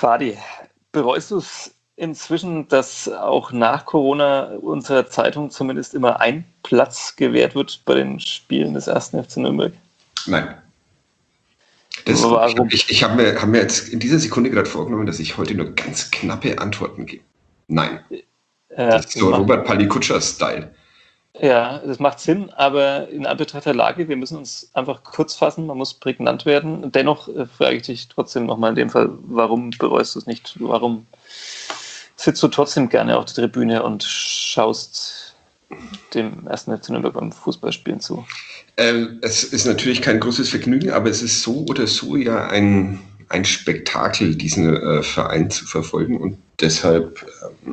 Fadi, bereust du es inzwischen, dass auch nach Corona unserer Zeitung zumindest immer ein Platz gewährt wird bei den Spielen des 1. FC Nürnberg? Nein. Warum? Ich hab mir jetzt in dieser Sekunde gerade vorgenommen, dass ich heute nur ganz knappe Antworten gebe. Nein. Das ist so Robert Palikutscher-Style. Ja, das macht Sinn, aber in Anbetracht der Lage, wir müssen uns einfach kurz fassen, man muss prägnant werden. Dennoch frage ich dich trotzdem nochmal in dem Fall, warum bereust du es nicht? Warum sitzt du trotzdem gerne auf der Tribüne und schaust dem 1. FC Nürnberg beim Fußballspielen zu? Es ist natürlich kein großes Vergnügen, aber es ist so oder so ja ein Spektakel, diesen Verein zu verfolgen, und deshalb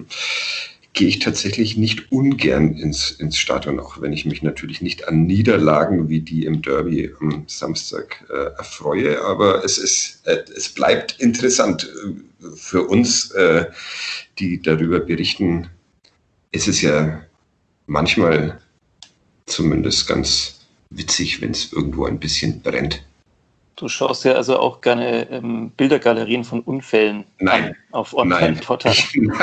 gehe ich tatsächlich nicht ungern ins Stadion, auch wenn ich mich natürlich nicht an Niederlagen wie die im Derby am Samstag erfreue, aber es bleibt interessant für uns, die darüber berichten. Es ist ja manchmal zumindest ganz witzig, wenn es irgendwo ein bisschen brennt. Du schaust ja also auch gerne Bildergalerien von Unfällen an auf Online-Portalen.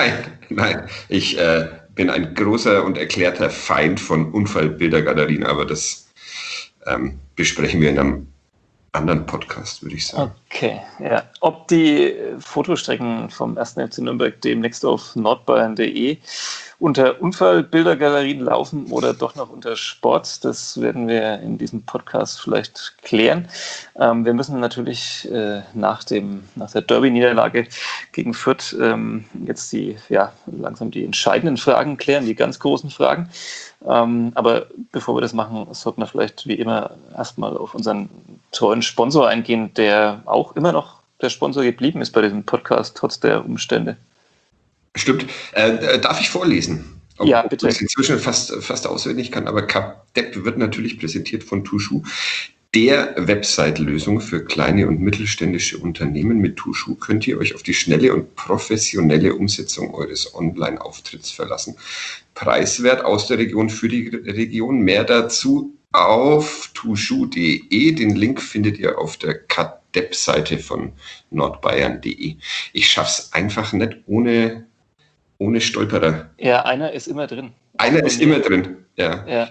Nein. Ich bin ein großer und erklärter Feind von Unfallbildergalerien, aber das besprechen wir in einem anderen Podcast, würde ich sagen. Okay, ja. Ob die Fotostrecken vom 1. FC Nürnberg demnächst auf nordbayern.de unter Unfallbildergalerien laufen oder doch noch unter Sport, das werden wir in diesem Podcast vielleicht klären. Wir müssen natürlich nach der Derby-Niederlage gegen Fürth jetzt langsam die entscheidenden Fragen klären, die ganz großen Fragen. Aber bevor wir das machen, sollten wir vielleicht wie immer erstmal auf unseren treuen Sponsor eingehen, der auch immer noch der Sponsor geblieben ist bei diesem Podcast, trotz der Umstände. Stimmt. Darf ich vorlesen? Ja, bitte. Ich es inzwischen fast auswendig kann, aber CapDepp wird natürlich präsentiert von Tushu, der Website-Lösung für kleine und mittelständische Unternehmen. Mit Tushu könnt ihr euch auf die schnelle und professionelle Umsetzung eures Online-Auftritts verlassen. Preiswert aus der Region für die Region. Mehr dazu auf tushu.de. Den Link findet ihr auf der CapDepp-Seite von nordbayern.de. Ich schaff's einfach nicht ohne Stolperer. Ja, einer ist immer drin. Einer ist immer drin, ja.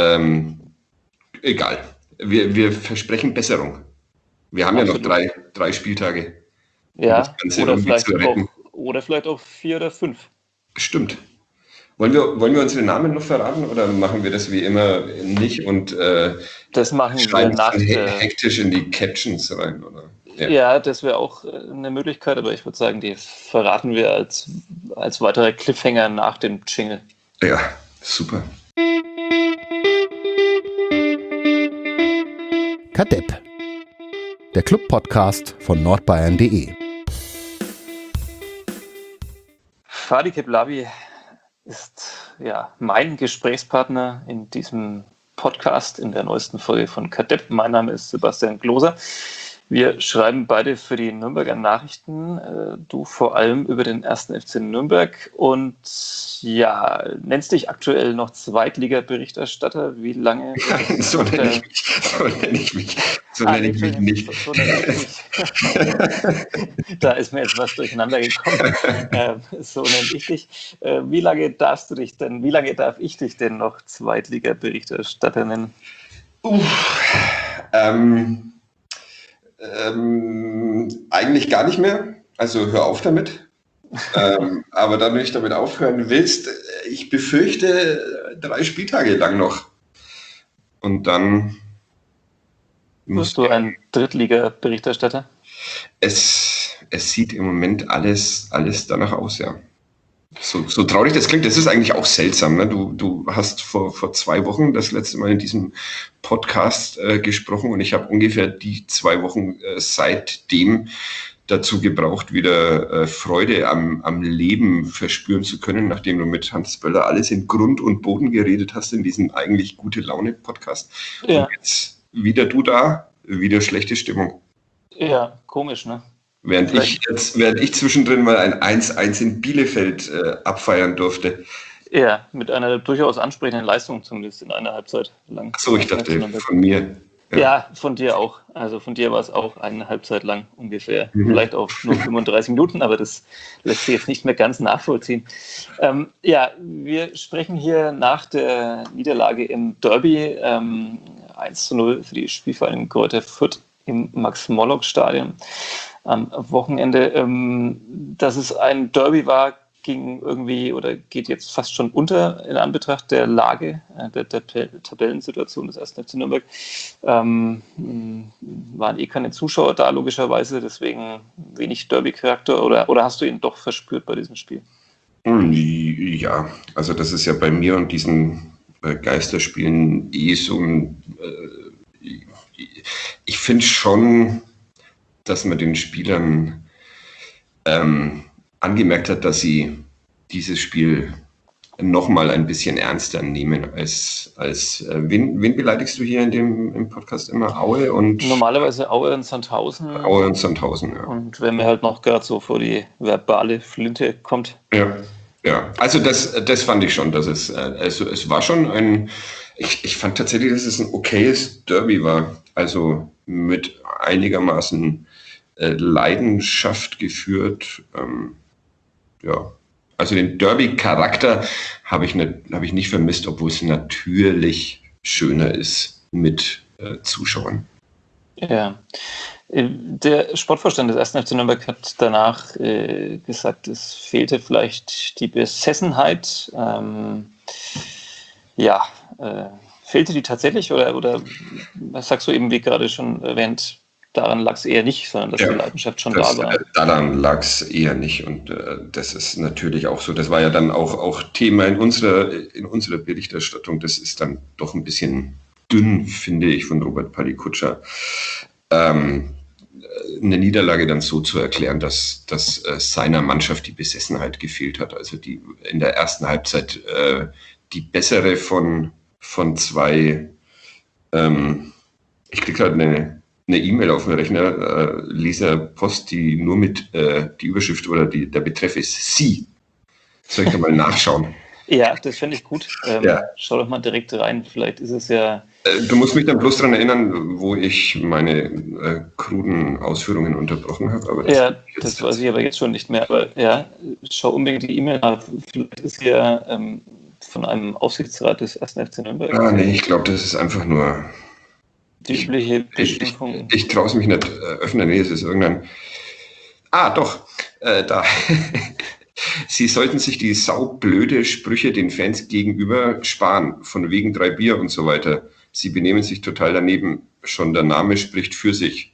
Egal. Wir versprechen Besserung. Wir haben absolut ja noch drei Spieltage. Ja, oder vielleicht auch 4 oder 5. Stimmt. Wollen wir unsere Namen noch verraten oder machen wir das wie immer nicht und das machen wir hektisch in die Captions rein, oder? Ja, das wäre auch eine Möglichkeit, aber ich würde sagen, die verraten wir als weiterer Cliffhanger nach dem Jingle. Ja, super. CapDepp, der Club-Podcast von nordbayern.de. Fadi Keblavi ist mein Gesprächspartner in diesem Podcast, in der neuesten Folge von CapDepp. Mein Name ist Sebastian Gloser. Wir schreiben beide für die Nürnberger Nachrichten, du vor allem über den 1. FC Nürnberg, und nennst dich aktuell noch Zweitliga-Berichterstatter. Wie lange? So nenne ich mich nicht. Da ist mir jetzt was durcheinander gekommen. So nenne ich dich. Wie lange darf ich dich denn noch Zweitliga-Berichterstatter nennen? Eigentlich gar nicht mehr, also hör auf damit. Aber da du nicht damit aufhören willst, ich befürchte 3 Spieltage lang noch. Und dann wirst du ein Drittliga-Berichterstatter? Es sieht im Moment alles danach aus, ja. So traurig das klingt, das ist eigentlich auch seltsam. Ne? Du hast vor 2 Wochen das letzte Mal in diesem Podcast gesprochen, und ich habe ungefähr die 2 Wochen seitdem dazu gebraucht, wieder Freude am Leben verspüren zu können, nachdem du mit Hans Böller alles in Grund und Boden geredet hast in diesem eigentlich Gute-Laune-Podcast. Ja. Und jetzt wieder du da, wieder schlechte Stimmung. Ja, komisch, ne? Während ich zwischendrin mal ein 1-1 in Bielefeld abfeiern durfte. Ja, mit einer durchaus ansprechenden Leistung, zumindest in einer Halbzeit lang. So, ich dachte von mir. Ja, von dir auch. Also von dir war es auch eine Halbzeit lang ungefähr. Vielleicht auch nur 35 Minuten, aber das lässt sich jetzt nicht mehr ganz nachvollziehen. Wir sprechen hier nach der Niederlage im Derby 1:0 für die Spielvereinigung Greuther Fürth im Max-Morlock-Stadion am Wochenende. Dass es ein Derby war, ging irgendwie oder geht jetzt fast schon unter in Anbetracht der Lage, der Tabellensituation des 1. FC Nürnberg. Waren keine Zuschauer da, logischerweise, deswegen wenig Derby-Charakter. Oder hast du ihn doch verspürt bei diesem Spiel? Ja, also das ist ja bei mir und diesen Geisterspielen so ein... ich finde schon, dass man den Spielern angemerkt hat, dass sie dieses Spiel nochmal ein bisschen ernster nehmen als wen beleidigst du hier im Podcast immer? Aue und... Normalerweise Aue und Sandhausen. Aue und Sandhausen, ja. Und wenn mir halt noch gerade so vor die verbale Flinte kommt. Ja, also das fand ich schon, dass es war schon ich fand tatsächlich, dass es ein okayes Derby war, also mit einigermaßen Leidenschaft geführt. Also den Derby-Charakter habe ich nicht vermisst, obwohl es natürlich schöner ist mit Zuschauern. Ja, der Sportvorstand des 1. FC Nürnberg hat danach gesagt, es fehlte vielleicht die Besessenheit. Fehlte die tatsächlich oder was sagst du eben, wie gerade schon erwähnt, daran lag es eher nicht, sondern dass die Leidenschaft schon da war? Daran lag es eher nicht und das ist natürlich auch so, das war ja dann auch Thema in unserer Berichterstattung, das ist dann doch ein bisschen dünn, finde ich, von Robert Palikutscher, eine Niederlage dann so zu erklären, dass seiner Mannschaft die Besessenheit gefehlt hat. Also die in der ersten Halbzeit die bessere von zwei, ich kriege gerade eine E-Mail auf dem Rechner, Leserpost, die nur mit die Überschrift oder der Betreff ist Sie. Soll ich da mal nachschauen? Ja, das fände ich gut. Schau doch mal direkt rein. Vielleicht ist es ja... Du musst mich dann bloß daran erinnern, wo ich meine kruden Ausführungen unterbrochen habe. Aber das weiß ich aber jetzt schon nicht mehr. Aber ja, schau unbedingt die E-Mail nach. Vielleicht ist sie ja von einem Aufsichtsrat des 1. FC Nürnberg. Nee, ich glaube, das ist einfach nur... Die übliche Beschimpfung. Ich traue es mich nicht öffnen. Nee, es ist irgendein... doch. Da... Sie sollten sich die saublöde Sprüche den Fans gegenüber sparen, von wegen 3 Bier und so weiter. Sie benehmen sich total daneben. Schon der Name spricht für sich.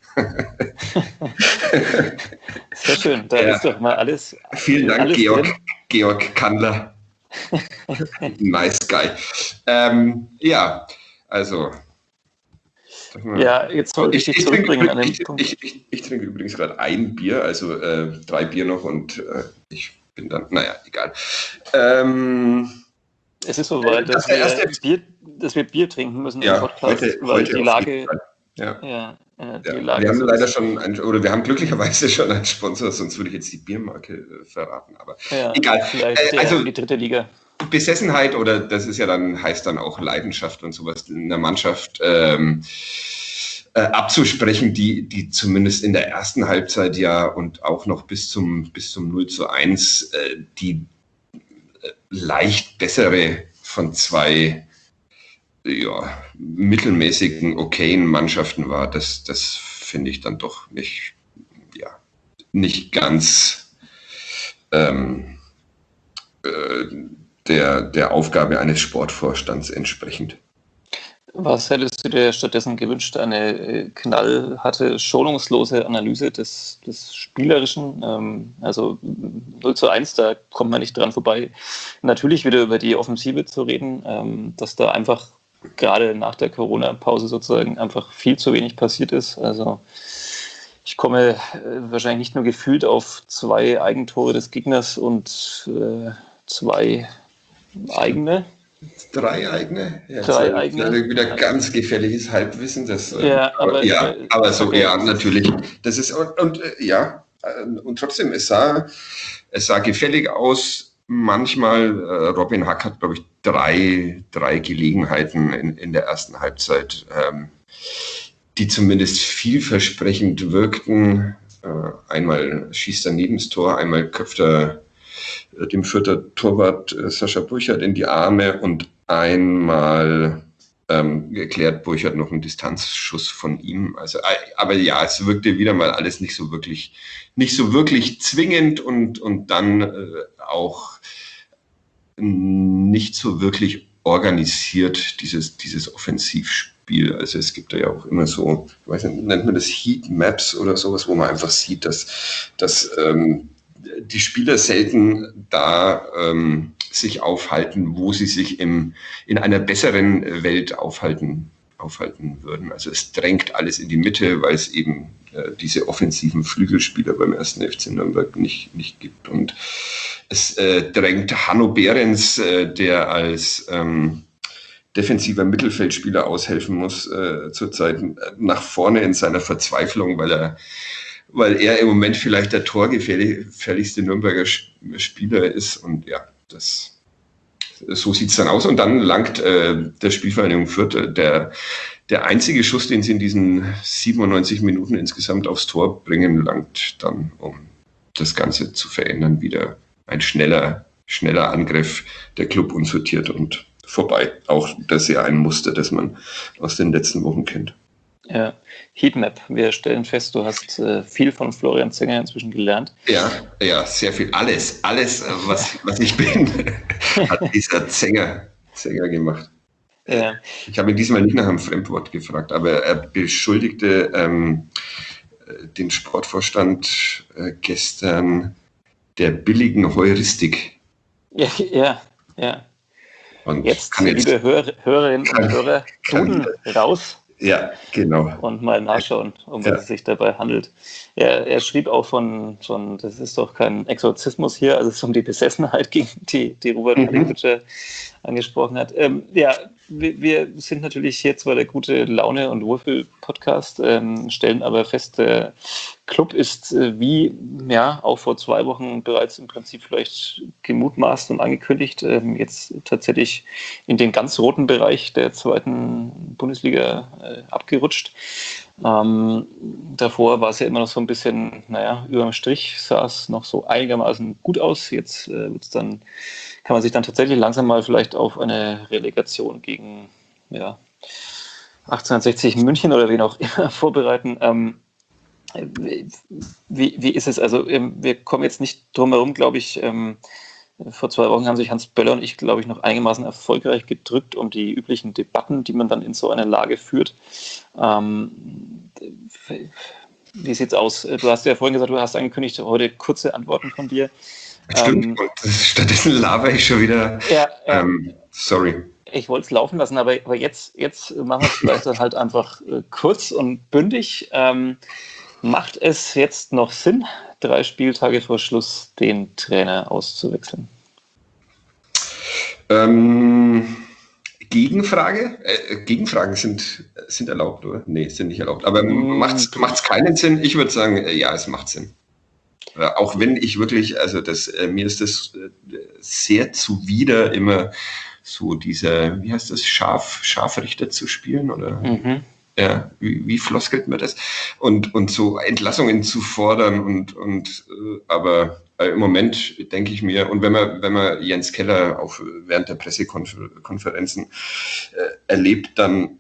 Sehr schön, da ist doch mal alles. Vielen Dank, alles Georg Kandler. Nice guy. Also. Ja, jetzt wollte ich dich zurückbringen an den Punkt. Ich trinke übrigens gerade ein Bier, also 3 Bier noch und ich bin dann, naja, egal. Es ist so weit, dass wir Bier trinken müssen im Podcast, weil die Lage... Die Lage wir haben leider wir haben glücklicherweise schon einen Sponsor, sonst würde ich jetzt die Biermarke verraten, aber egal. Also die dritte Liga. Besessenheit oder das ist ja dann, heißt dann auch Leidenschaft und sowas in der Mannschaft abzusprechen, die zumindest in der ersten Halbzeit und auch noch bis zum 0:1 die leicht bessere von 2 mittelmäßigen, okayen Mannschaften war. Das finde ich dann doch nicht ganz der Aufgabe eines Sportvorstands entsprechend. Was hättest du dir stattdessen gewünscht? Eine knallharte, schonungslose Analyse des Spielerischen? Also 0:1, da kommt man nicht dran vorbei. Natürlich wieder über die Offensive zu reden, dass da einfach gerade nach der Corona-Pause sozusagen einfach viel zu wenig passiert ist. Also ich komme wahrscheinlich nicht nur gefühlt auf 2 Eigentore des Gegners und 2 eigene. 3 eigene? Ja, 3 eigene. Wieder ganz gefährliches Halbwissen. Aber so, natürlich. Das ist, und trotzdem, es sah gefällig aus. Manchmal, Robin Hack hat, glaube ich, 3 Gelegenheiten in der ersten Halbzeit die zumindest vielversprechend wirkten. Einmal schießt er neben das Tor, einmal köpft er dem Fürther Torwart Sascha Burchard in die Arme und einmal erklärt Burchard noch einen Distanzschuss von ihm. Also, aber ja, es wirkte wieder mal alles nicht so wirklich zwingend und dann auch nicht so wirklich organisiert, dieses Offensivspiel. Also es gibt da ja auch immer so, ich weiß nicht, nennt man das Heatmaps oder sowas, wo man einfach sieht, dass die Spieler selten da sich aufhalten, wo sie sich in einer besseren Welt aufhalten würden. Also es drängt alles in die Mitte, weil es eben diese offensiven Flügelspieler beim 1. FC Nürnberg nicht gibt. Und es drängt Hanno Behrens, der als defensiver Mittelfeldspieler aushelfen muss, zurzeit nach vorne in seiner Verzweiflung, weil er im Moment vielleicht der torgefährlichste Nürnberger Spieler ist. Und ja, so sieht es dann aus. Und dann langt der Spielvereinigung Fürth, der einzige Schuss, den sie in diesen 97 Minuten insgesamt aufs Tor bringen, langt dann, um das Ganze zu verändern. Wieder ein schneller Angriff, der Club unsortiert und vorbei. Auch das ist ja ein Muster, das man aus den letzten Wochen kennt. Ja, Heatmap. Wir stellen fest, du hast viel von Florian Zenger inzwischen gelernt. Ja, sehr viel. Alles, was ich bin, hat dieser Zenger gemacht. Ja. Ich habe ihn diesmal nicht nach einem Fremdwort gefragt, aber er beschuldigte den Sportvorstand gestern der billigen Heuristik. Ja. Und liebe Hörerinnen und Hörer, Duden raus. Ja, genau. Und mal nachschauen, um was es sich dabei handelt. Er schrieb auch von, das ist doch kein Exorzismus hier, also es ist um die Besessenheit, gegen die Robert Kalikutscher angesprochen hat. Wir sind natürlich hier zwar der gute Laune- und Wohlfühl-Podcast, stellen aber fest, der Club ist wie auch vor 2 Wochen bereits im Prinzip vielleicht gemutmaßt und angekündigt, jetzt tatsächlich in den ganz roten Bereich der 2. Bundesliga abgerutscht. Davor war es ja immer noch so ein bisschen, über dem Strich sah es noch so einigermaßen gut aus. Jetzt kann man sich dann tatsächlich langsam mal vielleicht auf eine Relegation gegen 1860 München oder wen auch immer vorbereiten. Wie ist es? Also wir kommen jetzt nicht drum herum, glaube ich. Vor 2 Wochen haben sich Hans Böller und ich, glaube ich, noch einigermaßen erfolgreich gedrückt um die üblichen Debatten, die man dann in so einer Lage führt. Wie sieht's aus? Du hast ja vorhin gesagt, du hast angekündigt, heute kurze Antworten von dir. Stimmt, stattdessen laber ich schon wieder. Sorry. Ich wollte es laufen lassen, aber jetzt machen wir es vielleicht dann halt einfach kurz und bündig. Macht es jetzt noch Sinn, 3 Spieltage vor Schluss den Trainer auszuwechseln? Gegenfrage? Gegenfragen sind erlaubt, oder? Nee, sind nicht erlaubt. Aber macht's keinen Sinn? Ich würde sagen, ja, es macht Sinn. Auch wenn ich wirklich, also mir ist das sehr zuwider, immer so dieser, wie heißt das, Scharfrichter zu spielen, oder? Ja, wie floskelt man das? Und so Entlassungen zu fordern aber im Moment denke ich mir, und wenn man Jens Keller auch während der Pressekonferenzen erlebt, dann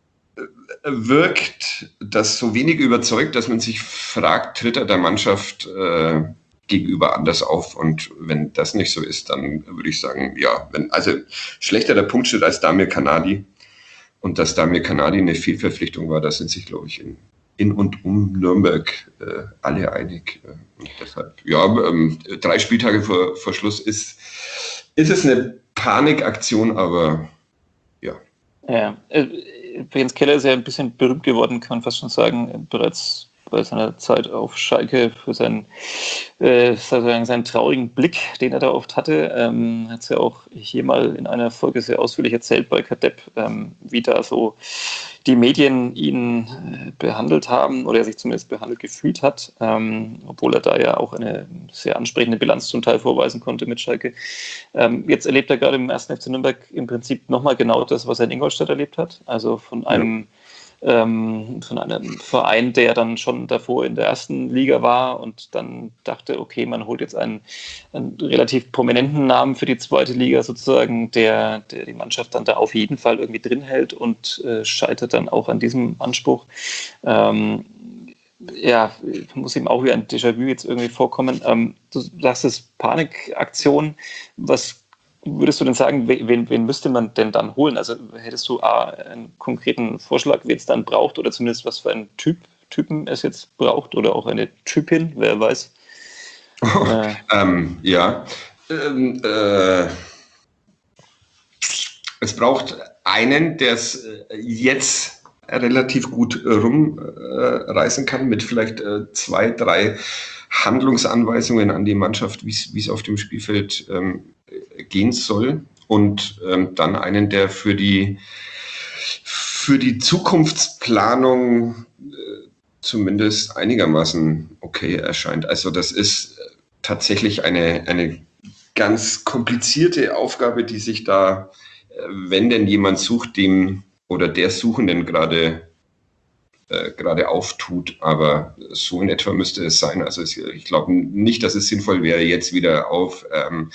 wirkt das so wenig überzeugt, dass man sich fragt, tritt er der Mannschaft gegenüber anders auf? Und wenn das nicht so ist, dann würde ich sagen, ja, also schlechter der Punktschnitt als Damir Kanadi. Und dass Damir Kanadi eine Fehlverpflichtung war, da sind sich, glaube ich, in und um Nürnberg alle einig. Und deshalb, 3 Spieltage vor Schluss ist es eine Panikaktion, aber ja. Ja, Jens Keller ist ja ein bisschen berühmt geworden, kann man fast schon sagen, bereits bei seiner Zeit auf Schalke für seinen traurigen Blick, den er da oft hatte. Hat es ja auch hier mal in einer Folge sehr ausführlich erzählt bei Kadepp, wie da so die Medien ihn behandelt haben oder er sich zumindest behandelt gefühlt hat, obwohl er da ja auch eine sehr ansprechende Bilanz zum Teil vorweisen konnte mit Schalke. Jetzt erlebt er gerade im 1. FC Nürnberg im Prinzip nochmal genau das, was er in Ingolstadt erlebt hat. Also von einem von einem Verein, der dann schon davor in der ersten Liga war und dann dachte, okay, man holt jetzt einen relativ prominenten Namen für die zweite Liga sozusagen, der die Mannschaft dann da auf jeden Fall irgendwie drin hält und scheitert dann auch an diesem Anspruch. Muss ihm auch wie ein Déjà-vu jetzt irgendwie vorkommen. Du sagst es Panikaktion. Was würdest du denn sagen, wen müsste man denn dann holen? Also hättest du einen konkreten Vorschlag, wen es dann braucht oder zumindest was für einen Typen es jetzt braucht oder auch eine Typin, wer weiß? Es braucht einen, der es jetzt relativ gut rumreißen kann mit vielleicht 2, 3 Handlungsanweisungen an die Mannschaft, wie es auf dem Spielfeld gehen soll und dann einen, der für die Zukunftsplanung zumindest einigermaßen okay erscheint. Also das ist tatsächlich eine ganz komplizierte Aufgabe, die sich da, wenn denn jemand sucht, dem oder der Suchenden gerade auftut, aber so in etwa müsste es sein. Also ich glaube nicht, dass es sinnvoll wäre, jetzt wieder auf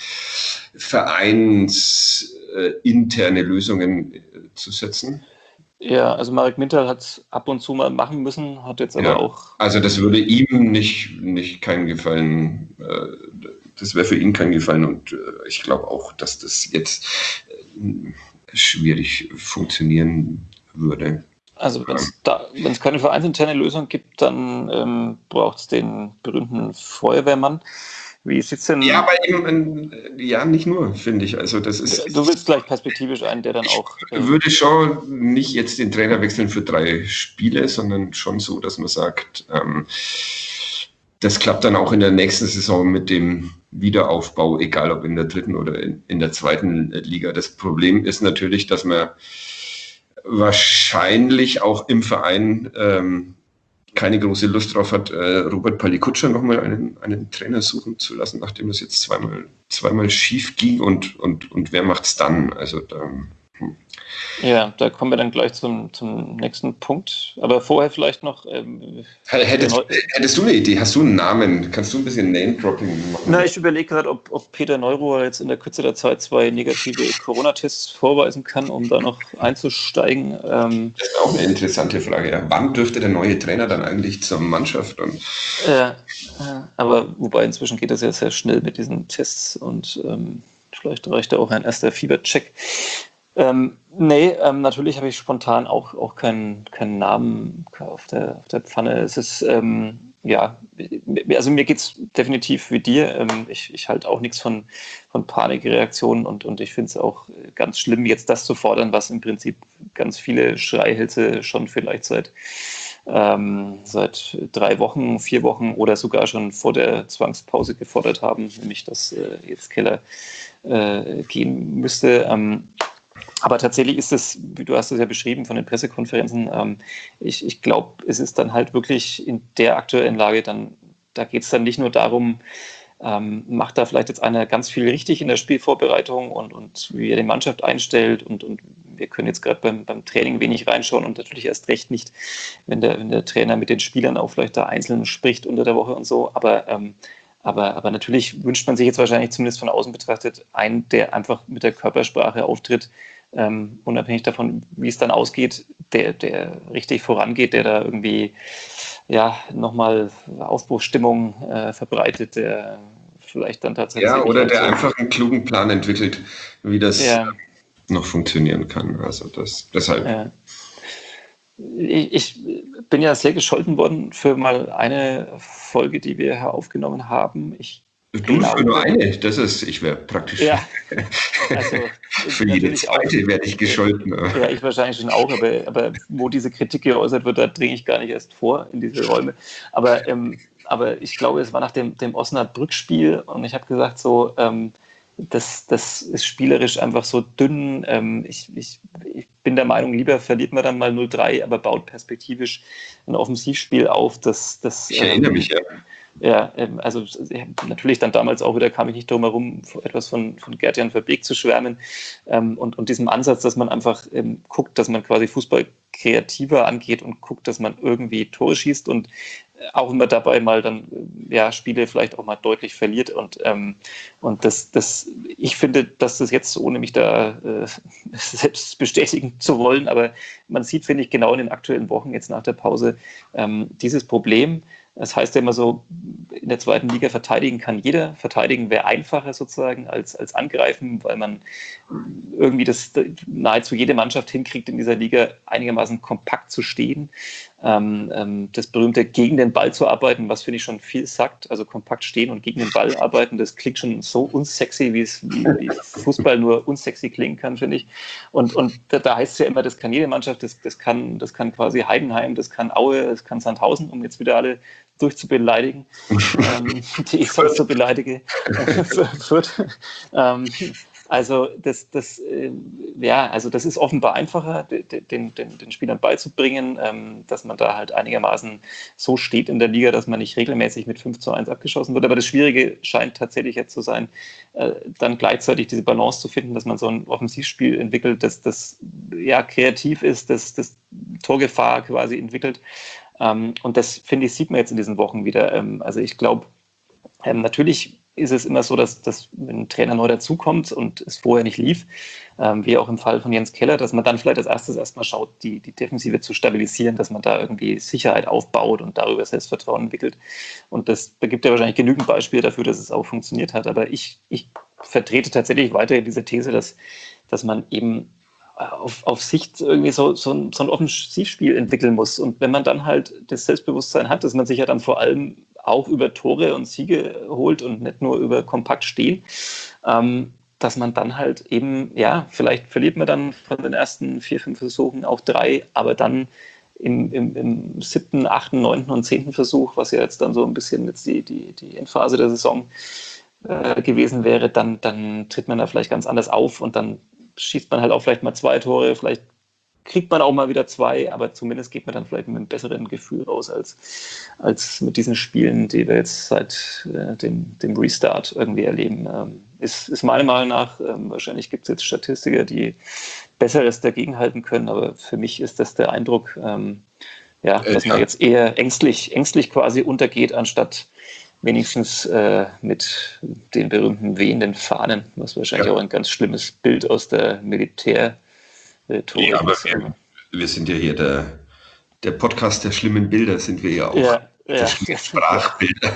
vereinsinterne Lösungen zu setzen. Ja, also Marek Mintal hat es ab und zu mal machen müssen, hat jetzt aber auch... Also das würde ihm nicht keinen Gefallen, das wäre für ihn kein Gefallen und ich glaube auch, dass das jetzt schwierig funktionieren würde. Also wenn es keine vereinsinterne Lösung gibt, dann braucht es den berühmten Feuerwehrmann. Wie sieht's denn? Ja, aber eben, nicht nur, finde ich. Also das ist. Du willst gleich perspektivisch einen, der dann auch. Ich würde schon nicht jetzt den Trainer wechseln für 3 Spiele, sondern schon so, dass man sagt, das klappt dann auch in der nächsten Saison mit dem Wiederaufbau, egal ob in der 3. oder in der 2. Liga. Das Problem ist natürlich, dass man wahrscheinlich auch im Verein keine große Lust drauf hat, Robert Palikutscher nochmal einen Trainer suchen zu lassen, nachdem das jetzt zweimal schief ging und wer macht's dann? Also Ja, da kommen wir dann gleich zum nächsten Punkt. Aber vorher vielleicht noch... Hättest du eine Idee? Hast du einen Namen? Kannst du ein bisschen Name-Dropping machen? Na, ich überlege gerade, ob Peter Neururer jetzt in der Kürze der Zeit 2 negative Corona-Tests vorweisen kann, um da noch einzusteigen. Das ist auch eine interessante Frage. Ja. Wann dürfte der neue Trainer dann eigentlich zur Mannschaft? Aber wobei inzwischen geht das ja sehr schnell mit diesen Tests und vielleicht reicht da auch ein erster Fiebercheck. Natürlich habe ich spontan auch keinen Namen auf der Pfanne. Es ist, also mir geht es definitiv wie dir. Ich halte auch nichts von Panikreaktionen und ich finde es auch ganz schlimm, jetzt das zu fordern, was im Prinzip ganz viele Schreihälse schon vielleicht seit 3 Wochen, 4 Wochen oder sogar schon vor der Zwangspause gefordert haben, nämlich dass jetzt Keller gehen müsste. Aber tatsächlich ist es, wie du hast es ja beschrieben von den Pressekonferenzen, ich glaube, es ist dann halt wirklich in der aktuellen Lage da geht es dann nicht nur darum, macht da vielleicht jetzt einer ganz viel richtig in der Spielvorbereitung und wie er die Mannschaft einstellt und wir können jetzt gerade beim Training wenig reinschauen und natürlich erst recht nicht, wenn der Trainer mit den Spielern auch vielleicht da einzeln spricht unter der Woche und so, aber natürlich wünscht man sich jetzt wahrscheinlich zumindest von außen betrachtet einen, der einfach mit der Körpersprache auftritt, unabhängig davon, wie es dann ausgeht, der richtig vorangeht, der da irgendwie nochmal Aufbruchsstimmung verbreitet, der vielleicht dann tatsächlich... Ja, oder der einfach einen klugen Plan entwickelt, wie das noch funktionieren kann. Also deshalb... Ja. Ich bin ja sehr gescholten worden für mal eine Folge, die wir hier aufgenommen haben. Für nur eine? Ich wäre praktisch. Ja, also, für jede zweite werde ich gescholten. Ja, ich wahrscheinlich schon auch, aber wo diese Kritik geäußert wird, da dringe ich gar nicht erst vor in diese Räume. Aber ich glaube, es war nach dem Osnabrück-Spiel und ich habe gesagt, so, das ist spielerisch einfach so dünn. Ich bin der Meinung, lieber verliert man dann mal 0-3, aber baut perspektivisch ein Offensivspiel auf, ich erinnere mich, ja. Ja, also natürlich dann damals auch wieder kam ich nicht drum herum, etwas von Gert-Jan Verbeek zu schwärmen und diesem Ansatz, dass man einfach guckt, dass man quasi Fußball kreativer angeht und guckt, dass man irgendwie Tore schießt und auch immer dabei mal dann Spiele vielleicht auch mal deutlich verliert und das ich finde, dass das jetzt, ohne mich da selbst bestätigen zu wollen, aber man sieht, finde ich, genau in den aktuellen Wochen jetzt nach der Pause dieses Problem. Das heißt ja immer so, in der zweiten Liga verteidigen kann jeder. Verteidigen wäre einfacher sozusagen als angreifen, weil man irgendwie das nahezu jede Mannschaft hinkriegt, in dieser Liga einigermaßen kompakt zu stehen. Das berühmte gegen den Ball zu arbeiten, was finde ich schon viel sagt, also kompakt stehen und gegen den Ball arbeiten, das klingt schon so unsexy, wie Fußball nur unsexy klingen kann, finde ich. Und da heißt es ja immer, das kann jede Mannschaft, das kann quasi Heidenheim, das kann Aue, das kann Sandhausen, um jetzt wieder alle durchzubeleidigen, die ich sonst so beleidige. Also das ist offenbar einfacher, den Spielern beizubringen, dass man da halt einigermaßen so steht in der Liga, dass man nicht regelmäßig mit 5:1 abgeschossen wird. Aber das Schwierige scheint tatsächlich jetzt zu sein, dann gleichzeitig diese Balance zu finden, dass man so ein Offensivspiel entwickelt, das kreativ ist, das Torgefahr quasi entwickelt. Und das, finde ich, sieht man jetzt in diesen Wochen wieder. Also ich glaube, natürlich ist es immer so, dass wenn ein Trainer neu dazukommt und es vorher nicht lief, wie auch im Fall von Jens Keller, dass man dann vielleicht als erstes erstmal schaut, die Defensive zu stabilisieren, dass man da irgendwie Sicherheit aufbaut und darüber Selbstvertrauen entwickelt. Und da gibt ja wahrscheinlich genügend Beispiele dafür, dass es auch funktioniert hat. Aber ich vertrete tatsächlich weiterhin diese These, dass man eben auf Sicht irgendwie so ein Offensivspiel entwickeln muss. Und wenn man dann halt das Selbstbewusstsein hat, dass man sich ja dann vor allem auch über Tore und Siege holt und nicht nur über kompakt stehen, dass man dann halt eben, vielleicht verliert man dann von den ersten 4, 5 Versuchen auch 3, aber dann im 7., 8., 9. und 10. Versuch, was ja jetzt dann so ein bisschen jetzt die Endphase der Saison gewesen wäre, dann tritt man da vielleicht ganz anders auf und dann schießt man halt auch vielleicht mal 2 Tore, vielleicht kriegt man auch mal wieder 2, aber zumindest geht man dann vielleicht mit einem besseren Gefühl raus als mit diesen Spielen, die wir jetzt seit dem Restart irgendwie erleben. Ist meiner Meinung nach, wahrscheinlich gibt es jetzt Statistiker, die Besseres dagegenhalten können, aber für mich ist das der Eindruck, dass man jetzt eher ängstlich quasi untergeht, anstatt wenigstens mit den berühmten wehenden Fahnen, was wahrscheinlich auch ein ganz schlimmes Bild aus der Militär aber wir sind ja hier der Podcast der schlimmen Bilder, sind wir ja auch. Sprachbilder.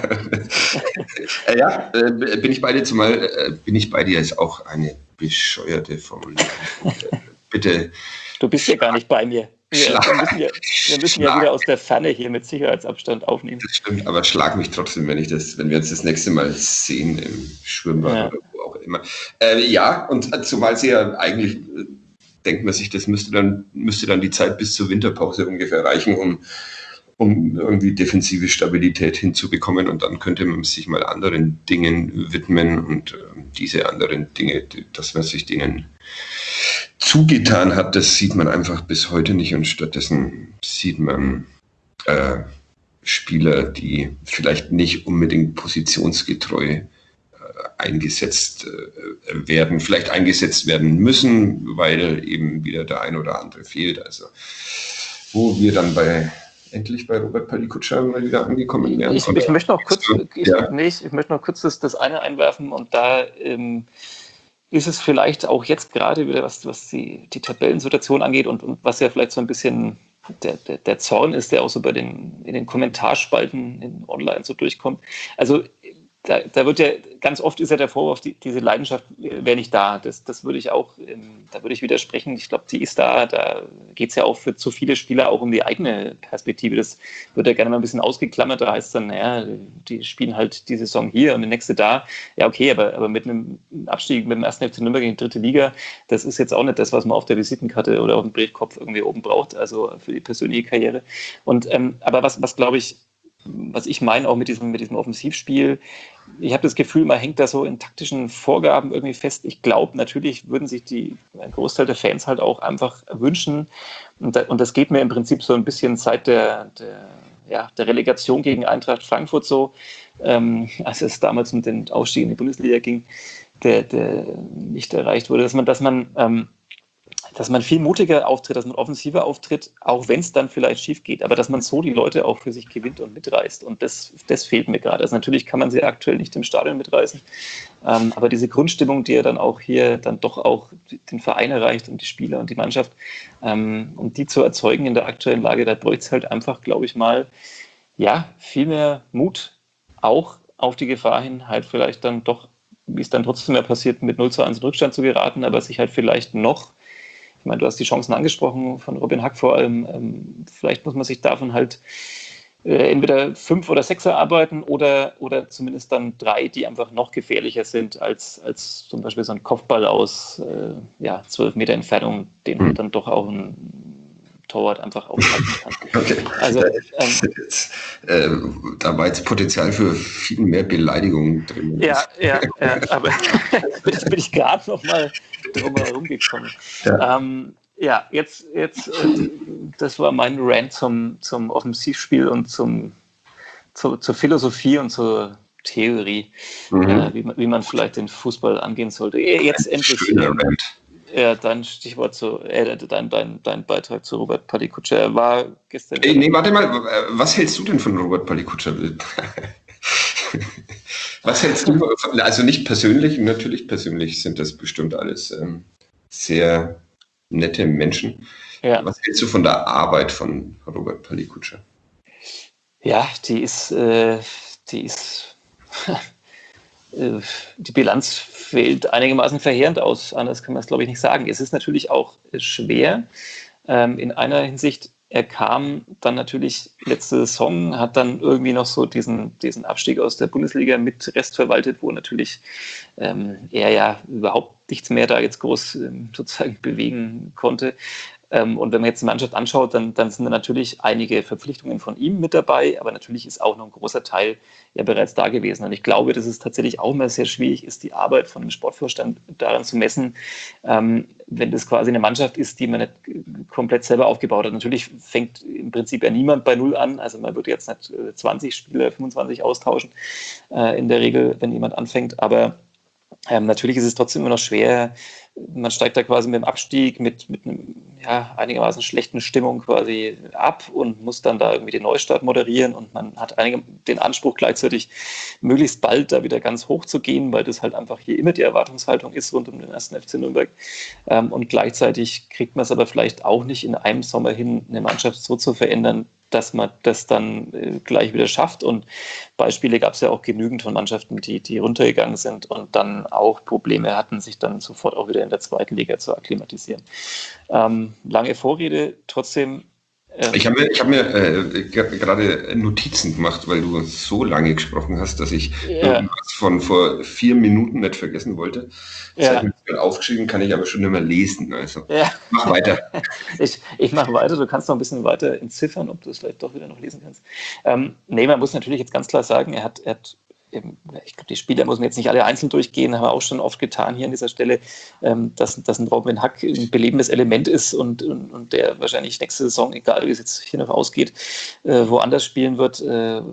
Bin ich bei dir, zumal bin ich bei dir, ist auch eine bescheuerte Formulierung. Bitte. Du bist ja gar nicht bei mir. Wir müssen ja wieder aus der Ferne hier mit Sicherheitsabstand aufnehmen. Das stimmt, aber schlag mich trotzdem, wenn wir uns das nächste Mal sehen im Schwimmbad oder wo auch immer. Und zumal sie ja eigentlich, denkt man sich, das müsste dann die Zeit bis zur Winterpause ungefähr reichen, um irgendwie defensive Stabilität hinzubekommen, und dann könnte man sich mal anderen Dingen widmen und diese anderen Dinge, dass man sich denen zugetan hat, das sieht man einfach bis heute nicht, und stattdessen sieht man Spieler, die vielleicht nicht unbedingt positionsgetreu eingesetzt werden müssen, weil eben wieder der ein oder andere fehlt. Also wo wir dann endlich bei Robert Palikutscher mal wieder angekommen wären. Ich möchte noch kurz das eine einwerfen, und da ist es vielleicht auch jetzt gerade wieder, was die Tabellensituation angeht und was ja vielleicht so ein bisschen der Zorn ist, der auch so in den Kommentarspalten in online so durchkommt. Also da wird ja ganz oft ist ja der Vorwurf, diese Leidenschaft wäre nicht da. Das würde ich auch, da würde ich widersprechen. Ich glaube, die ist da. Da geht es ja auch für zu viele Spieler auch um die eigene Perspektive. Das wird ja gerne mal ein bisschen ausgeklammert. Da heißt es dann, die spielen halt die Saison hier und die nächste da. Ja, okay, aber mit einem Abstieg mit dem 1. FC Nürnberg in die 3. Liga, das ist jetzt auch nicht das, was man auf der Visitenkarte oder auf dem Briefkopf irgendwie oben braucht, also für die persönliche Karriere. Und aber was glaube ich, was ich meine auch mit diesem Offensivspiel, ich habe das Gefühl, man hängt da so in taktischen Vorgaben irgendwie fest. Ich glaube, natürlich würden sich ein Großteil der Fans halt auch einfach wünschen, und das geht mir im Prinzip so ein bisschen seit der der Relegation gegen Eintracht Frankfurt so, als es damals mit den Aufstieg in die Bundesliga ging, der nicht erreicht wurde, dass man viel mutiger auftritt, dass man offensiver auftritt, auch wenn es dann vielleicht schief geht, aber dass man so die Leute auch für sich gewinnt und mitreißt. Und das fehlt mir gerade. Also natürlich kann man sie aktuell nicht im Stadion mitreißen, aber diese Grundstimmung, die ja dann auch hier dann doch auch den Verein erreicht und die Spieler und die Mannschaft, um die zu erzeugen in der aktuellen Lage, da bräuchte es halt einfach, glaube ich mal, viel mehr Mut, auch auf die Gefahr hin, halt vielleicht dann doch, wie es dann trotzdem mehr passiert, mit 0:1 in Rückstand zu geraten, aber sich halt vielleicht noch, ich meine, du hast die Chancen angesprochen, von Robin Hack vor allem, vielleicht muss man sich davon halt entweder 5 oder 6 erarbeiten oder zumindest dann 3, die einfach noch gefährlicher sind als zum Beispiel so ein Kopfball aus 12 Meter Entfernung, den dann doch auch ein Torwart einfach aufhalten kann. Okay. Also, da war jetzt Potenzial für viel mehr Beleidigungen drin. Aber bin ich gerade noch mal drum herum gekommen. Jetzt das war mein Rant zum Offensivspiel und zur Philosophie und zur Theorie, wie man vielleicht den Fußball angehen sollte. Jetzt endlich. Dein Stichwort dein Beitrag zu Robert Palikutscher war gestern. Warte mal, was hältst du denn von Robert Palikutscher? Was hältst du von, also nicht persönlich, natürlich persönlich sind das bestimmt alles sehr nette Menschen. Ja. Was hältst du von der Arbeit von Robert Palikutscher? Ja, die ist die Bilanz fällt einigermaßen verheerend aus. Anders kann man es, glaube ich, nicht sagen. Es ist natürlich auch schwer. In einer Hinsicht, er kam dann natürlich letzte Saison, hat dann irgendwie noch so diesen Abstieg aus der Bundesliga mit Rest verwaltet, wo natürlich er ja überhaupt nichts mehr da jetzt groß sozusagen bewegen konnte. Und wenn man jetzt die Mannschaft anschaut, dann sind da natürlich einige Verpflichtungen von ihm mit dabei, aber natürlich ist auch noch ein großer Teil ja bereits da gewesen. Und ich glaube, dass es tatsächlich auch immer sehr schwierig ist, die Arbeit von einem Sportvorstand daran zu messen, wenn das quasi eine Mannschaft ist, die man nicht komplett selber aufgebaut hat. Natürlich fängt im Prinzip ja niemand bei Null an. Also man würde jetzt nicht 20 Spieler, 25 austauschen in der Regel, wenn jemand anfängt. Aber natürlich ist es trotzdem immer noch schwer. Man steigt da quasi mit dem Abstieg, mit einem einigermaßen schlechten Stimmung quasi ab und muss dann da irgendwie den Neustart moderieren und man hat den Anspruch gleichzeitig möglichst bald da wieder ganz hoch zu gehen, weil das halt einfach hier immer die Erwartungshaltung ist rund um den 1. FC Nürnberg. Und gleichzeitig kriegt man es aber vielleicht auch nicht in einem Sommer hin, eine Mannschaft so zu verändern, dass man das dann gleich wieder schafft. Und Beispiele gab es ja auch genügend von Mannschaften, die runtergegangen sind und dann auch Probleme hatten, sich dann sofort auch wieder in der zweiten Liga zu akklimatisieren. Lange Vorrede, trotzdem. Ich hab mir gerade Notizen gemacht, weil du so lange gesprochen hast, dass ich irgendwas von vor 4 Minuten nicht vergessen wollte. Das habe ich mir aufgeschrieben, kann ich aber schon nicht mehr lesen. Also mach weiter. Ich mache weiter, du kannst noch ein bisschen weiter entziffern, ob du es vielleicht doch wieder noch lesen kannst. Man muss natürlich jetzt ganz klar sagen, er hat ich glaube, die Spieler muss man jetzt nicht alle einzeln durchgehen, haben wir auch schon oft getan hier an dieser Stelle, dass ein Robin Hack ein belebendes Element ist und der wahrscheinlich nächste Saison, egal wie es jetzt hier noch ausgeht, woanders spielen wird.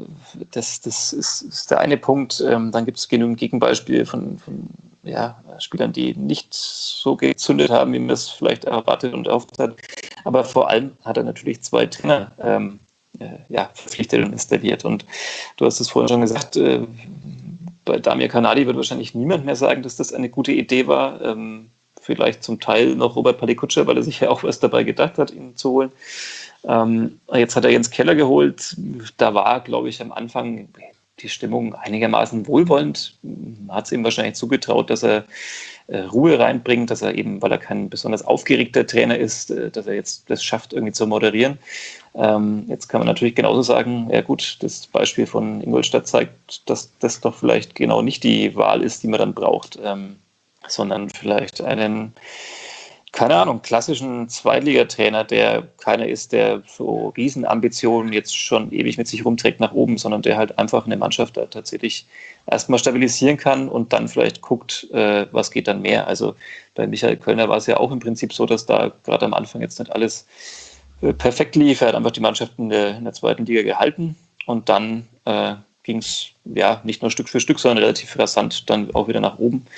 Das ist der eine Punkt. Dann gibt es genügend Gegenbeispiele von Spielern, die nicht so gezündet haben, wie man es vielleicht erwartet und erhofft hat. Aber vor allem hat er natürlich 2 Trainer verpflichtet und installiert. Und du hast es vorhin schon gesagt, bei Damir Kanadi wird wahrscheinlich niemand mehr sagen, dass das eine gute Idee war. Vielleicht zum Teil noch Robert Palikutscher, weil er sich ja auch was dabei gedacht hat, ihn zu holen. Jetzt hat er Jens Keller geholt. Da war, glaube ich, am Anfang die Stimmung einigermaßen wohlwollend. Man hat es ihm wahrscheinlich zugetraut, dass er Ruhe reinbringt, dass er eben, weil er kein besonders aufgeregter Trainer ist, dass er jetzt das schafft, irgendwie zu moderieren. Jetzt kann man natürlich genauso sagen, ja gut, das Beispiel von Ingolstadt zeigt, dass das doch vielleicht genau nicht die Wahl ist, die man dann braucht, sondern vielleicht einen, keine Ahnung, klassischen Zweitligatrainer, der keiner ist, der so Riesenambitionen jetzt schon ewig mit sich rumträgt nach oben, sondern der halt einfach eine Mannschaft da tatsächlich erstmal stabilisieren kann und dann vielleicht guckt, was geht dann mehr. Also bei Michael Kölner war es ja auch im Prinzip so, dass da gerade am Anfang jetzt nicht alles perfekt lief. Er hat einfach die Mannschaft in der zweiten Liga gehalten und dann ging es nicht nur Stück für Stück, sondern relativ rasant dann auch wieder nach oben.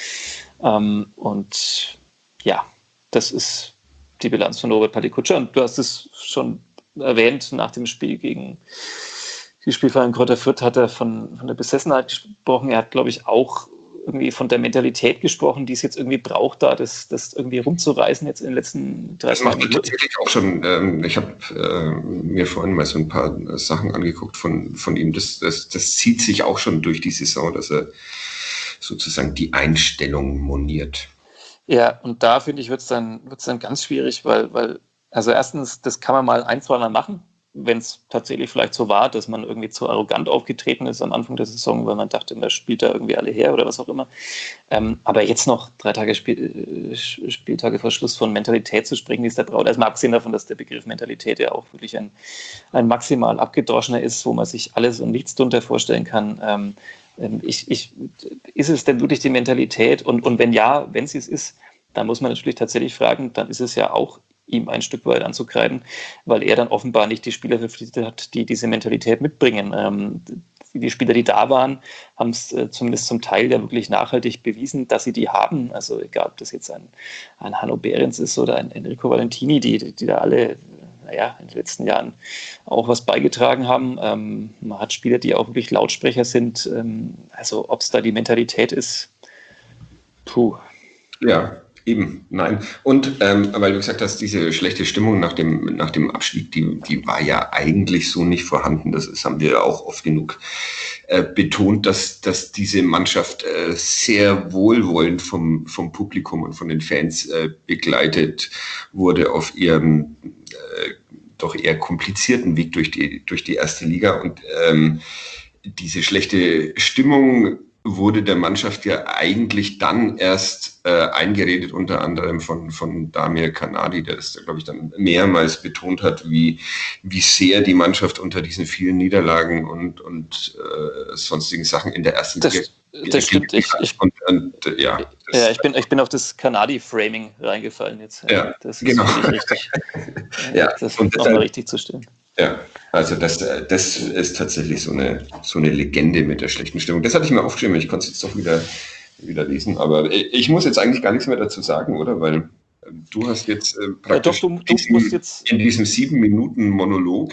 Und ja, das ist die Bilanz von Robert Palikutscher. Und du hast es schon erwähnt, nach dem Spiel gegen die Spielverein Greuther Fürth hat er von der Besessenheit gesprochen. Er hat, glaube ich, auch irgendwie von der Mentalität gesprochen, die es jetzt irgendwie braucht, da das irgendwie rumzureißen jetzt in den letzten 3 Jahren. Das macht tatsächlich auch schon. Ich habe mir vorhin mal so ein paar Sachen angeguckt von ihm. Das zieht sich auch schon durch die Saison, dass er sozusagen die Einstellung moniert. Ja, und da finde ich, wird es dann ganz schwierig, weil also erstens, das kann man mal 1-2 Mal machen, wenn es tatsächlich vielleicht so war, dass man irgendwie zu arrogant aufgetreten ist am Anfang der Saison, weil man dachte, man spielt da irgendwie alle her oder was auch immer. Aber jetzt noch 3 Spieltage vor Schluss von Mentalität zu sprechen, die ist der Braut. Also mal abgesehen davon, dass der Begriff Mentalität ja auch wirklich ein maximal abgedroschener ist, wo man sich alles und nichts drunter vorstellen kann. Ist es denn wirklich die Mentalität? Und wenn ja, wenn sie es ist, dann muss man natürlich tatsächlich fragen, dann ist es ja auch ihm ein Stück weit anzukreiden, weil er dann offenbar nicht die Spieler verpflichtet hat, die diese Mentalität mitbringen. Die Spieler, die da waren, haben es zumindest zum Teil ja wirklich nachhaltig bewiesen, dass sie die haben. Also egal, ob das jetzt ein Hanno Behrens ist oder ein Enrico Valentini, die da alle in den letzten Jahren auch was beigetragen haben. Man hat Spieler, die auch wirklich Lautsprecher sind. Also ob es da die Mentalität ist, puh. Ja, eben, nein. Und weil du gesagt hast, diese schlechte Stimmung nach dem Abstieg, die war ja eigentlich so nicht vorhanden. Das haben wir ja auch oft genug betont, dass diese Mannschaft sehr wohlwollend vom Publikum und von den Fans begleitet wurde auf ihrem doch eher komplizierten Weg durch die erste Liga. Und diese schlechte Stimmung wurde der Mannschaft ja eigentlich dann erst eingeredet, unter anderem von Damir Kanadi, der das, glaube ich, dann mehrmals betont hat, wie sehr die Mannschaft unter diesen vielen Niederlagen und sonstigen Sachen in der ersten Liga. Das stimmt. Ich bin auf das Kanadi-Framing reingefallen jetzt. Ja, das ist genau. Richtig. Das nochmal richtig zu stellen. Ja, also das ist tatsächlich so eine Legende mit der schlechten Stimmung. Das hatte ich mir aufgeschrieben, ich konnte es jetzt doch wieder lesen, aber ich muss jetzt eigentlich gar nichts mehr dazu sagen, oder? Weil du hast jetzt praktisch du musst jetzt in diesem 7-Minuten-Monolog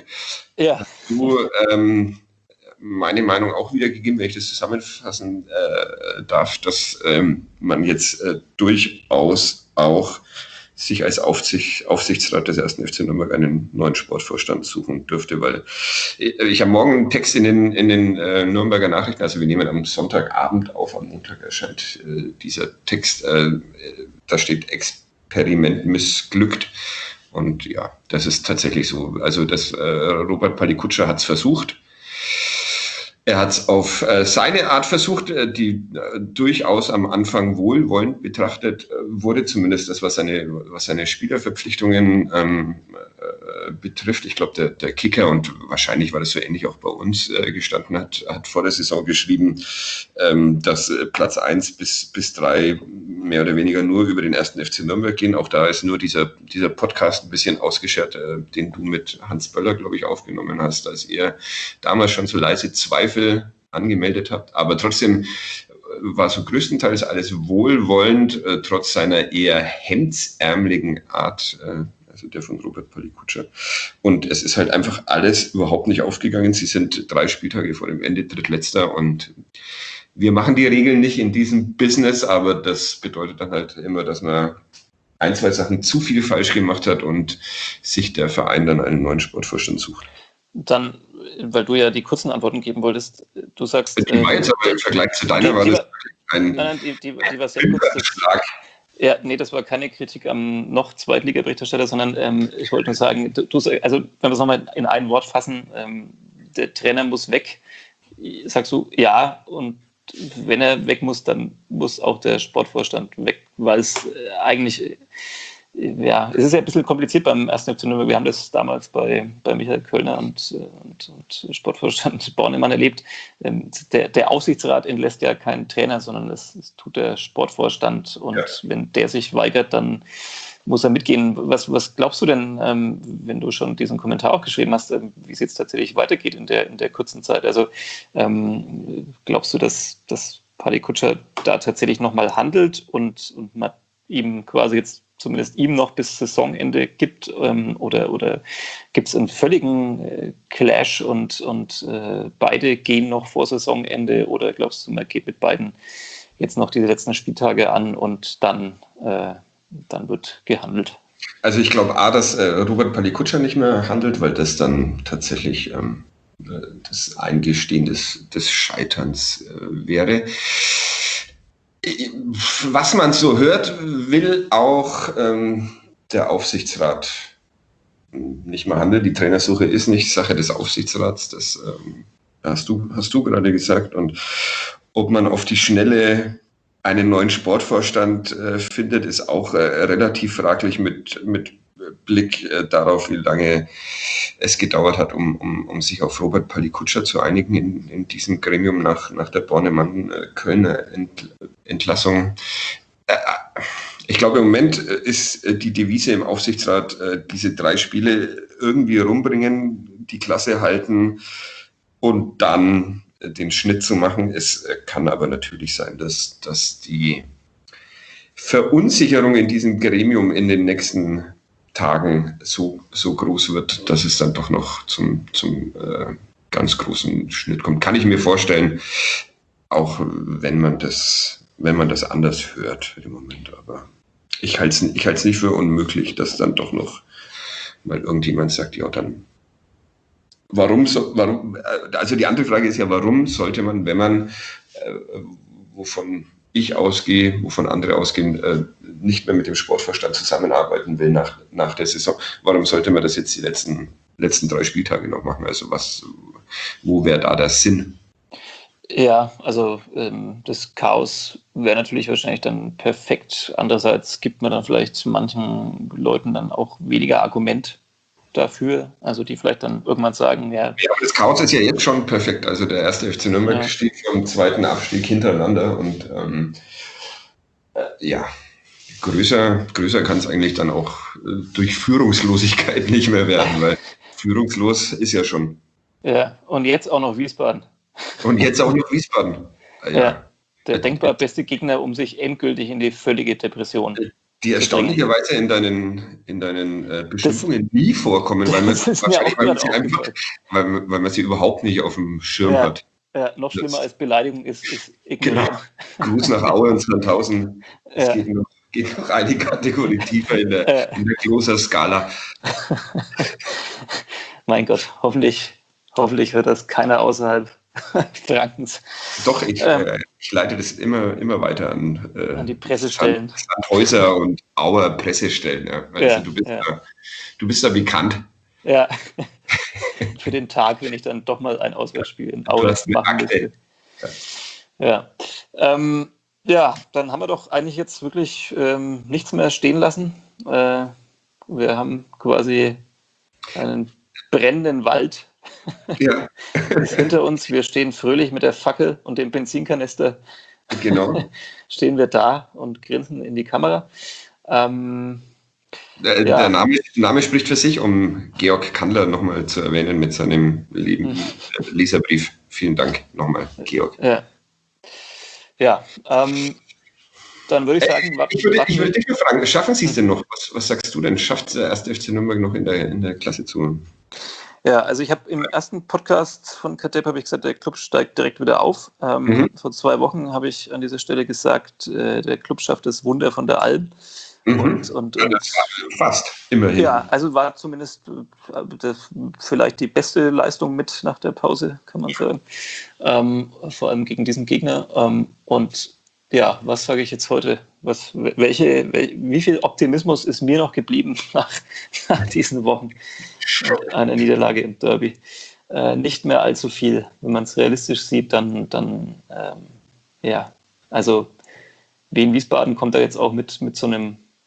meine Meinung auch wiedergegeben, wenn ich das zusammenfassen darf, dass man jetzt durchaus auch sich als Aufsichtsrat des 1. FC Nürnberg einen neuen Sportvorstand suchen dürfte, weil ich habe morgen einen Text in den Nürnberger Nachrichten, also wir nehmen am Sonntagabend auf, am Montag erscheint dieser Text, da steht Experiment missglückt. Und ja, das ist tatsächlich so. Also Robert Palikutscher hat es versucht. Er hat es auf seine Art versucht, die durchaus am Anfang wohlwollend betrachtet wurde, zumindest das, was seine Spielerverpflichtungen betrifft. Ich glaube, der Kicker, und wahrscheinlich war das so ähnlich auch bei uns gestanden, hat vor der Saison geschrieben, dass Platz 1 bis 3 mehr oder weniger nur über den 1. FC Nürnberg gehen. Auch da ist nur dieser Podcast ein bisschen ausgeschert, den du mit Hans Böller, glaube ich, aufgenommen hast, als ihr damals schon so leise Zweifel angemeldet habt. Aber trotzdem war so größtenteils alles wohlwollend, trotz seiner eher hemdsärmeligen Art, also der von Robert Palikutscher. Und es ist halt einfach alles überhaupt nicht aufgegangen. Sie sind 3 Spieltage vor dem Ende Drittletzter und wir machen die Regeln nicht in diesem Business, aber das bedeutet dann halt immer, dass man 1-2 Sachen zu viel falsch gemacht hat und sich der Verein dann einen neuen Sportvorstand sucht. Dann, weil du ja die kurzen Antworten geben wolltest, du sagst... Die war jetzt aber im Vergleich zu deiner war das die war sehr kurz. Schlag. Ja, nee, das war keine Kritik am noch Zweitliga-Berichterstatter, sondern ich wollte nur sagen, also wenn wir es nochmal in ein Wort fassen, der Trainer muss weg. Sagst du ja, und wenn er weg muss, dann muss auch der Sportvorstand weg, weil es eigentlich ja, es ist ja ein bisschen kompliziert beim 1. FC Nürnberg. Wir haben das damals bei Michael Kölner und Sportvorstand Bornemann erlebt. Der Aufsichtsrat entlässt ja keinen Trainer, sondern das tut der Sportvorstand. Und wenn der sich weigert, dann muss er mitgehen. Was glaubst du denn, wenn du schon diesen Kommentar auch geschrieben hast, wie es jetzt tatsächlich weitergeht in der kurzen Zeit? Also glaubst du, dass Paddy Kutscher da tatsächlich nochmal handelt und man ihm quasi jetzt zumindest ihm noch bis Saisonende gibt, oder gibt es einen völligen Clash und beide gehen noch vor Saisonende, oder glaubst du, man geht mit beiden jetzt noch diese letzten Spieltage an und dann wird gehandelt? Also ich glaube dass Robert Paddy Kutscher nicht mehr handelt, weil das dann tatsächlich das Eingestehen des Scheiterns wäre. Was man so hört, will auch der Aufsichtsrat nicht mehr handeln. Die Trainersuche ist nicht Sache des Aufsichtsrats, das hast du gerade gesagt. Und ob man auf die Schnelle einen neuen Sportvorstand findet, ist auch relativ fraglich mit Blick darauf, wie lange es gedauert hat, um sich auf Robert Paddy Kutscher zu einigen in diesem Gremium nach der Bornemann-Kölner Entlassung. Ich glaube, im Moment ist die Devise im Aufsichtsrat, diese 3 Spiele irgendwie rumbringen, die Klasse halten und dann den Schnitt zu machen. Es kann aber natürlich sein, dass die Verunsicherung in diesem Gremium in den nächsten Tagen so groß wird, dass es dann doch noch zum ganz großen Schnitt kommt. Kann ich mir vorstellen, auch wenn man das anders hört im Moment. Aber ich halte es nicht für unmöglich, dass dann doch noch mal irgendjemand sagt, ja dann, warum, also die andere Frage ist ja, warum sollte man, wenn man, wovon ich ausgehe, wovon andere ausgehen, nicht mehr mit dem Sportvorstand zusammenarbeiten will nach der Saison. Warum sollte man das jetzt die letzten 3 Spieltage noch machen? Also wo wäre da der Sinn? Ja, also das Chaos wäre natürlich wahrscheinlich dann perfekt. Andererseits gibt man dann vielleicht manchen Leuten dann auch weniger Argument dafür, also die vielleicht dann irgendwann sagen, ja. Ja, das Chaos ist ja jetzt schon perfekt. Also der 1. FC Nürnberg steht vom 2. Abstieg hintereinander und größer kann es eigentlich dann auch durch Führungslosigkeit nicht mehr werden, weil führungslos ist ja schon. Ja, und jetzt auch noch Wiesbaden. Ja, der denkbar beste Gegner, um sich endgültig in die völlige Depression die erstaunlicherweise in deinen Beschimpfungen nie vorkommen, weil man sie überhaupt nicht auf dem Schirm hat. Ja, noch schlimmer als Beleidigung ist Ignoranz. Genau. Gruß nach Aue und 2000. Es geht noch eine Kategorie tiefer in der großen Skala. Mein Gott, hoffentlich hört das keiner außerhalb Frankens. Doch, ich leite das immer weiter an die Pressestellen. Sandhäuser und Auer Pressestellen. Ja. Also du bist da bekannt. Ja, für den Tag, wenn ich dann doch mal ein Auswärtsspiel in Aue machen müsste. Ja. Dann haben wir doch eigentlich jetzt wirklich nichts mehr stehen lassen. Wir haben quasi einen brennenden Wald hinter uns. Wir stehen fröhlich mit der Fackel und dem Benzinkanister. Genau. Stehen wir da und grinsen in die Kamera. Der Name spricht für sich, um Georg Kandler nochmal zu erwähnen mit seinem Leserbrief. Vielen Dank nochmal, Georg. Ja, dann würde ich sagen, ich würde dich nur fragen, schaffen Sie es denn noch? Was sagst du denn? Schafft der 1. FC Nürnberg noch in der Klasse zu? Ja, also ich habe im ersten Podcast von Kadepp gesagt, der Club steigt direkt wieder auf. Vor 2 Wochen habe ich an dieser Stelle gesagt, der Club schafft das Wunder von der Alm. Und fast, immerhin. Ja, also war zumindest vielleicht die beste Leistung mit nach der Pause, kann man sagen. Vor allem gegen diesen Gegner. Und ja, was sage ich jetzt heute? Wie viel Optimismus ist mir noch geblieben nach diesen Wochen einer Niederlage im Derby? Nicht mehr allzu viel. Wenn man es realistisch sieht, dann also Wien Wiesbaden kommt da jetzt auch mit so einem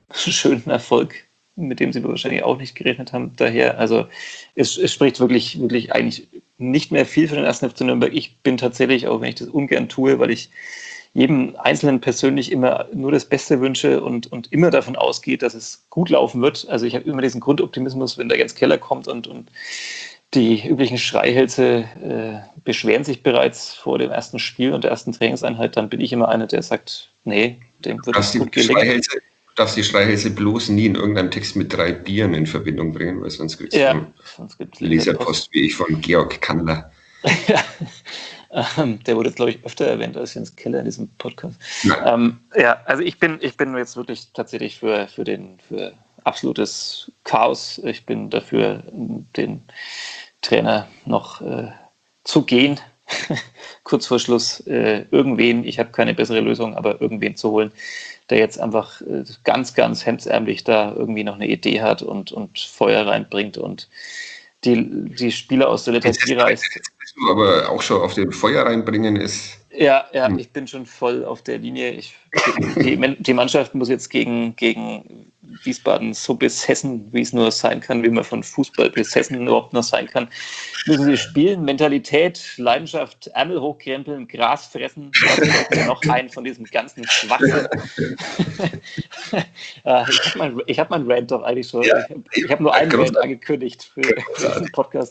schönen Erfolg, mit dem sie wahrscheinlich auch nicht gerechnet haben. Daher, also es spricht wirklich, wirklich eigentlich nicht mehr viel für den 1. FC Nürnberg. Ich bin tatsächlich, auch wenn ich das ungern tue, weil ich jedem Einzelnen persönlich immer nur das Beste wünsche und immer davon ausgeht, dass es gut laufen wird. Also ich habe immer diesen Grundoptimismus, wenn der Jens Keller kommt und die üblichen Schreihälse beschweren sich bereits vor dem ersten Spiel und der ersten Trainingseinheit, dann bin ich immer einer, der sagt, nee, dem wird es gut gelingen. Du darfst die Schreihälse bloß nie in irgendeinem Text mit 3 Bieren in Verbindung bringen, weil sonst gibt es Leserpost wie ich von Georg Kandler. Ja. Der wurde, glaube ich, öfter erwähnt als Jens Keller in diesem Podcast. Also ich bin jetzt wirklich tatsächlich für absolutes Chaos. Ich bin dafür, den Trainer noch zu gehen, kurz vor Schluss, irgendwen, ich habe keine bessere Lösung, aber irgendwen zu holen, der jetzt einfach ganz, ganz hemdsärmlich da irgendwie noch eine Idee hat und Feuer reinbringt und die Spieler aus der Lethargie reißt. Aber auch schon auf dem Feuer reinbringen ist. Ja, ich bin schon voll auf der Linie. Die Mannschaft muss jetzt gegen Wiesbaden so besessen, wie es nur sein kann, wie man von Fußball besessen überhaupt noch sein kann. Müssen sie spielen, Mentalität, Leidenschaft, Ärmel hochkrempeln, Gras fressen. Noch einen von diesem ganzen Schwachsinn. Ich habe meinen Rant doch eigentlich schon. Ja, ich habe nur einen Rant angekündigt für diesen Podcast.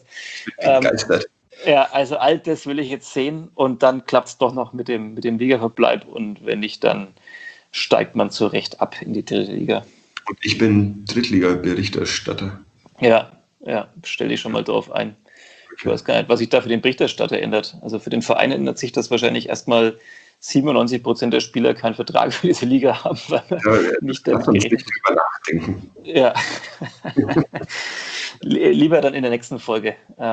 Also all das will ich jetzt sehen und dann klappt es doch noch mit dem Ligaverbleib und wenn nicht, dann steigt man zu Recht ab in die dritte Liga. Und ich bin Drittliga-Berichterstatter. Ja, stell dich schon mal drauf ein. Ich weiß gar nicht, was sich da für den Berichterstatter ändert. Also für den Verein ändert sich das wahrscheinlich erstmal 97% der Spieler keinen Vertrag für diese Liga haben, weil man nicht damit gerechnet drüber nachdenken. Ja. Lieber dann in der nächsten Folge.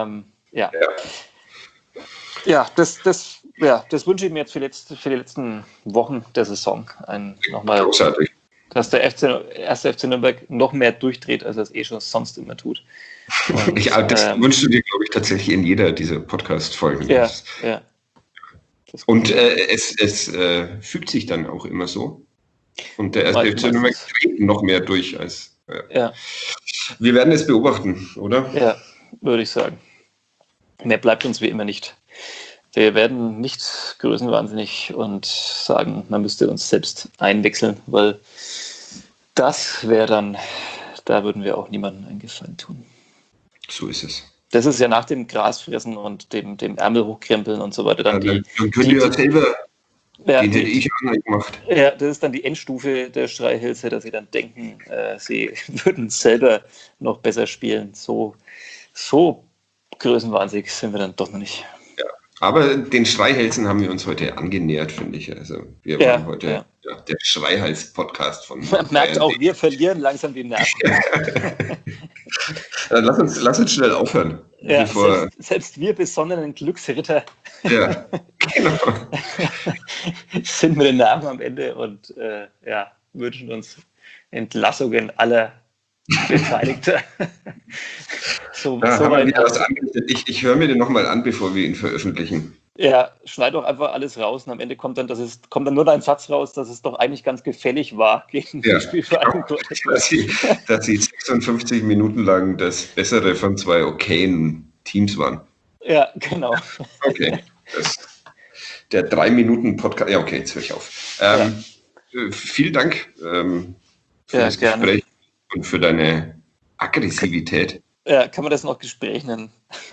Das wünsche ich mir jetzt für die letzten Wochen der Saison. Großartig. Dass der 1. FC Nürnberg noch mehr durchdreht, als er es schon sonst immer tut. Und, das wünschst du dir, glaube ich, tatsächlich in jeder dieser Podcast-Folgen. Ja. Und es fügt sich dann auch immer so. Und der 1. FC Nürnberg dreht noch mehr durch als. Ja. Wir werden es beobachten, oder? Ja, würde ich sagen. Mehr bleibt uns wie immer nicht. Wir werden nicht größenwahnsinnig und sagen, man müsste uns selbst einwechseln, weil das wäre dann, da würden wir auch niemandem einen Gefallen tun. So ist es. Das ist ja nach dem Grasfressen und dem Ärmel hochkrempeln und so weiter. Dann könnt ihr ja selber, den hätte ich auch nicht gemacht. Ja, das ist dann die Endstufe der Schreihälse, dass sie dann denken, sie würden selber noch besser spielen. So größenwahnsinnig sind wir dann doch noch nicht. Ja, aber den Schreihälsen haben wir uns heute angenähert, finde ich. Also wir waren heute der Schreihals-Podcast von. Man merkt auch, wir verlieren langsam die Nerven. Dann lass uns schnell aufhören. Ja, selbst wir besonnenen Glücksritter sind mit den Nerven am Ende und wünschen uns Entlassungen aller Beteiligter. Ich höre mir den nochmal an, bevor wir ihn veröffentlichen. Ja, schneid doch einfach alles raus und am Ende kommt dann nur ein Satz raus, dass es doch eigentlich ganz gefällig war gegen die Spielvereinigung. Dass sie 56 Minuten lang das Bessere von 2 okayen Teams waren. Ja, genau. Okay. Der 3-Minuten-Podcast. Ja, okay, jetzt höre ich auf. Vielen Dank für das Gespräch und für deine Aggressivität. Ja, kann man das noch Gespräch nennen?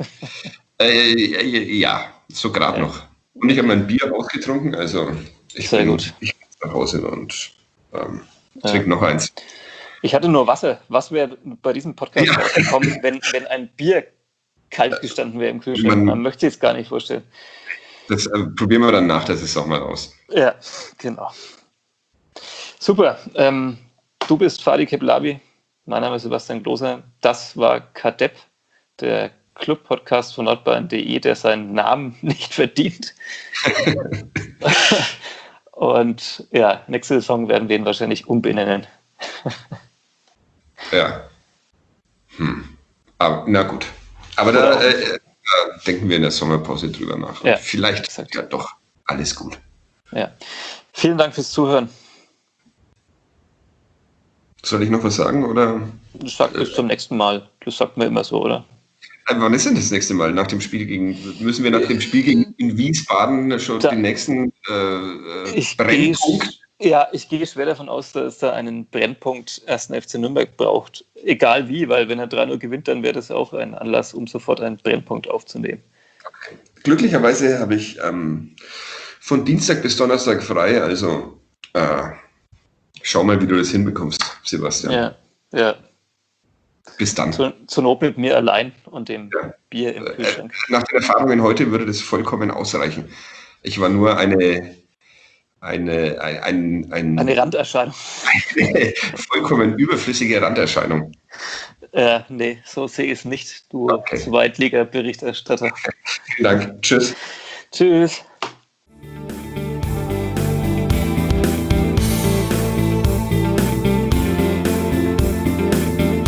Ja, so gerade noch. Und ich habe mein Bier ausgetrunken, also ich bin nach Hause und trinke noch eins. Ich hatte nur Wasser. Was wäre bei diesem Podcast rausgekommen, wenn ein Bier kalt gestanden wäre im Kühlschrank? Man möchte sich es gar nicht vorstellen. Das probieren wir dann nach der Saison mal aus. Ja, genau. Super. Du bist Fadi Keblavi. Mein Name ist Sebastian Gloser. Das war Kadepp, der Club-Podcast von nordbayern.de, der seinen Namen nicht verdient. Und nächste Saison werden wir ihn wahrscheinlich umbenennen. Ja. Aber, na gut. Aber da denken wir in der Sommerpause drüber nach. Ja, vielleicht ist ja doch alles gut. Ja. Vielen Dank fürs Zuhören. Soll ich noch was sagen, oder? Das sagt bis zum nächsten Mal. Das sagt man immer so, oder? Wann ist denn das nächste Mal? Müssen wir nach dem Spiel gegen in Wiesbaden schon den nächsten Brennpunkt? Ich gehe schwer davon aus, dass da einen Brennpunkt 1. FC Nürnberg braucht. Egal wie, weil wenn er 3-0 gewinnt, dann wäre das auch ein Anlass, um sofort einen Brennpunkt aufzunehmen. Okay. Glücklicherweise habe ich von Dienstag bis Donnerstag frei, also schau mal, wie du das hinbekommst, Sebastian. Ja. Bis dann. Zur Not mit mir allein und dem Bier im Kühlschrank. Nach den Erfahrungen heute würde das vollkommen ausreichen. Ich war nur eine Randerscheinung. Eine vollkommen überflüssige Randerscheinung. Nee, so sehe ich es nicht, du Zweitliga-Berichterstatter. Vielen Dank. Tschüss. Tschüss.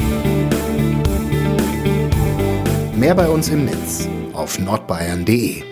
Mehr bei uns im Netz auf nordbayern.de